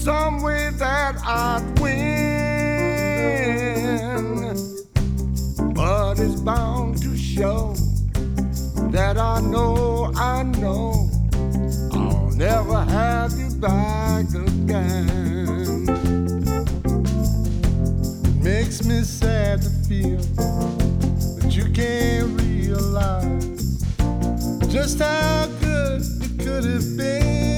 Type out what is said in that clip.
some way that I'd win, but it's bound to show that I know I'll never have you back again. It makes me sad to feel that you can't realize just how good it could have been.